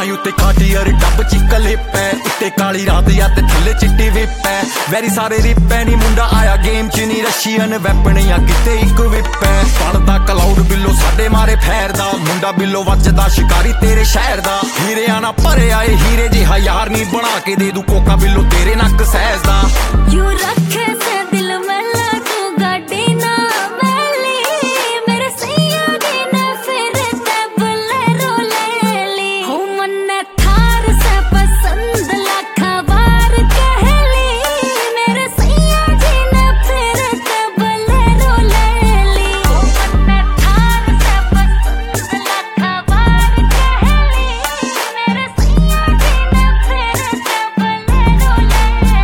ਅੱਖਾਂ ਉੱਤੇ ਕਾਟੀਅਰ ਡੱਬ ਚ ਕਲਿੱਪ ਐ ਉੱਤੇ ਕਾਲੀ ਰਾਤ ਆ ਤੇ ਥੱਲੇ ਚਿੱਟੀ ਵਿਪ ਐ ਵੈਰੀ ਸਾਰੇ ਰਿਪ ਐ ਨੀ ਮੁੰਡਾ ਆਇਆ ਗੇਮ ਚ ਨੀ ਰਸ਼ੀਅਨ ਵੈਪਨ ਆ ਕਿਤੇ ਇੱਕ ਵਿਪ ਐ ਬਣਦਾ ਕਲਾਉਡ ਬਿੱਲੋ ਸਾਡੇ ਮਾਰੇ ਫੈਰਦਾ ਮੁੰਡਾ ਬਿੱਲੋ ਵੱਜਦਾ ਸ਼ਿਕਾਰੀ ਤੇਰੇ ਸ਼ਹਿਰ ਦਾ ਹੀਰਿਆਂ ਨਾਲ ਭਰਿਆ ਏ ਹੀਰੇ ਜਿਹਾ ਯਾਰ ਨੀ ਬਣਾ ਕੇ ਦੇ ਦੂ ਕੋਕਾ ਬਿੱਲੋ ਤੇਰੇ ਨੱਕ ਸਹਿਜ ਦਾ ਯੂ ਰੱਖੇ ਸੇ ਦਿਲ ਮੈਂ ਲੱਗੂ ਗਾਡੀ ਨਾ ਵੈਲੀ ਮੇਰੇ ਸਈਆ ਦੀ ਨਾ ਫਿਰ ਤੇ ਬਲੇਰੋ ਲੈ ਲੀ ਹੋ ਮਨੇ ਥਾਰ ਸੇ ਪਸੰਦ ਲੱਖਾਂ ਵਾਰ ਕਹਿਲੀ ਮੇਰੇ ਸਈਆ ਦੀ ਨਾ ਫਿਰ ਤੇ ਬਲੇਰੋ ਲੈ ਲੀ ਹੋ ਮਨੇ ਥਾਰ ਸੇ ਪਸੰਦ ਲੱਖਾਂ ਵਾਰ ਕਹਿਲੀ ਮੇਰੇ ਸਈਆ ਦੀ ਨਾ ਫਿਰ ਤੇ ਬਲੇਰੋ ਲੈ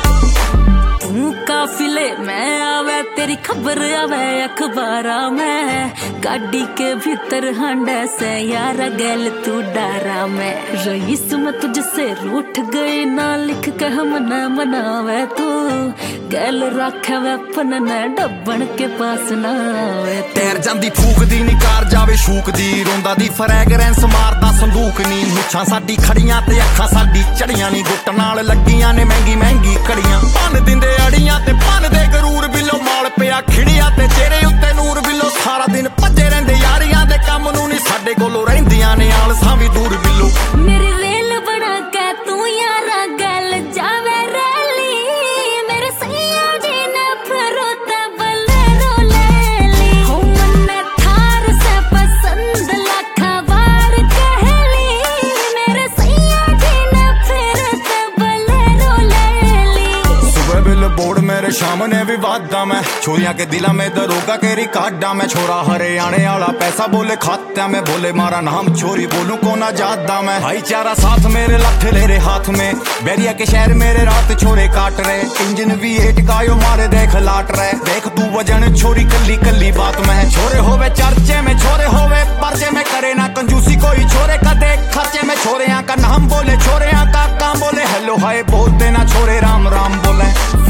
ली तू काफिले मैं आवे तेरी खबर आवे अखबारा में गाड़ी के भीतर हांडे से यार गैल तू डारा में रईस में तुझसे रूठ गई ना लिख के हम न मनावे तू गैल रखे वेपन न डब्बन के पास ना आवे ਤੈਰ ਜਾਂਦੀ ਫੂਕਦੀ ਨੀ ਕਾਰ ਜਾਵੇ ਸ਼ੂਕਦੀ ਰੋਂਦਾ ਦੀ ਫਰੈਗਰੈਂਸ ਮਾਰਦਾ ਸੰਦੂਕ ਨੀ ਮੁੱਛਾਂ ਸਾਡੀ ਖੜੀਆਂ ਤੇ ਅੱਖਾਂ ਸਾਡੀ ਚੜੀਆਂ ਨੀ ਗੁੱਟ ਨਾਲ ਲੱਗੀਆਂ ਨੇ ਮਹਿੰਗੀ ਮਹਿੰਗੀ ਕੜੀਆਂ ਭੰਨ ਦਿੰਦੇ ਅੜੀਆਂ ਤੇ ਭੰਨ ਦੇ ਗਰੂਰ ਬਿੱਲੋ ਮਾਲ ਪਿਆ ਖਿੜੀਆਂ ਤੇ ਚਿਹਰੇ ਉੱਤੇ ਨੂਰ ਬਿੱਲੋ ਸਾਰਾ ਦਿਨ ਭੱਜੇ ਰਹਿੰਦੇ ਯਾਰੀਆਂ ਦੇ ਕੰਮ ਨੂੰ ਨੀ ਸਾਡੇ ਕੋਲੋਂ ਰਹਿੰਦੀਆਂ ਨੇ ਆਲਸਾਂ ਵੀ ਦੂਰ ਬਿੱਲੋ मेरी रेल बना के तू यारा गल जावे रैली मेरे सैया जी ने फिरो ते बलेरो ले ली हो मने थार से पसंद लाखा वार कहली मेरे सैया जी ने फिर ते बलेरो ले ली सुबह बिल बोर्ड मेरे शाम ने भी वादा मैं छोरियां के दिला में दरोगा के रिकार्डा में छोरा हरियाणे वाला पैसा बोले खाता में बोले मारा नाम छोरी बोलूं को ना जादा मैं भाईचारा साथ मेरे लठ ले रे हाथ में बैरिया के शहर मेरे रात छोरे काट रहे इंजन भी एट गायो मारे देख लाट रहे देख तू वजन छोरी कल्ली कल्ली बात में छोरे होवे चर्चे में छोरे होवे पर्चे में करे ना कंजूसी कोई छोरे का देख खर्चे में छोरे का नाम बोले छोरे का काम बोले हेलो हाय बोलते ना छोरे राम राम बोले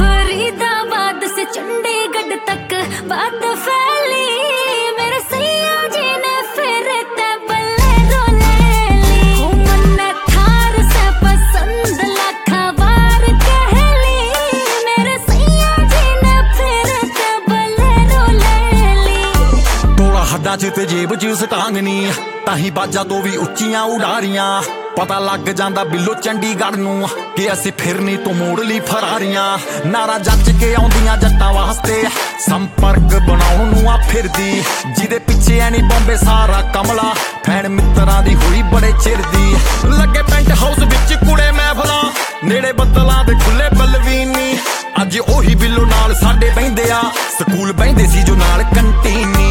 फरीदाबाद से चंडीगढ़ तक बात फैली मेरे सैया जी ने फिर ते बलेरो ले ली हो मने थार से पसंद लाखा वार कहली मेरे सैया जी ने फिर ते बलेरो ले ली टोला हड्डा च ते जेब च सटांगनी ताही बाजा तो भी ਉੱਚੀਆਂ ਉਡਾਰੀਆਂ ਪਤਾ ਲੱਗ ਜਾਂਦਾ ਬਿੱਲੋ ਚੰਡੀਗੜ੍ਹ ਨੂੰ ਕਿ ਅਸੀਂ ਫਿਰਨੀ ਤੋਂ ਮੋੜ ਲਈ ਫਰਾਰੀਆਂ ਨਾਰਾ ਜੱਜ ਕੇ ਆਉਂਦੀਆਂ ਜੱਟਾਂ ਵਾਸਤੇ ਸੰਪਰਕ ਬਣਾਉਣ ਨੂੰ ਆ ਫਿਰਦੀ ਜਿਹਦੇ ਪਿੱਛੇ ਐ ਨੀ ਬੰਬੇ ਸਾਰਾ ਕਮਲਾ ਫੈਨ ਮਿੱਤਰਾਂ ਦੀ ਹੋਈ ਬੜੇ ਚਿਰ ਦੀ ਲੱਗੇ ਪੈਂਟ ਹਾਊਸ ਵਿੱਚ ਕੁੜੇ ਮਹਿਫਲਾਂ ਨੇੜੇ ਬੱਦਲਾਂ ਦੇ ਖੁੱਲੇ ਬਲਵੀਨੀ ਅੱਜ ਉਹੀ ਬਿੱਲੋ ਨਾਲ ਸਾਡੇ ਬਹਿੰਦੇ ਆ ਸਕੂਲ ਬਹਿੰਦੇ ਸੀ ਜੋ ਨਾਲ ਕੰਟੀਨੀ